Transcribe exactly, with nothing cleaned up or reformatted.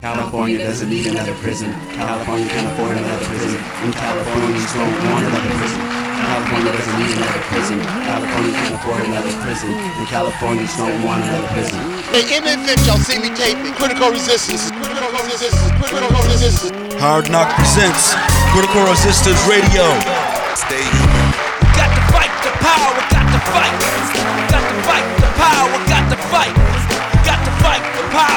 California doesn't need another prison. California can't afford another prison. And Californians don't want another prison. California doesn't need another prison. California can't afford another prison. And Californians don't want another prison. Hey, in the event y'all see me taping, Critical Resistance, Critical Resistance, Critical Resistance. Hard Knock presents Critical Resistance Radio. Stay human. Got to fight the power, got to fight. Got to fight the power, got to fight. Got to fight the power.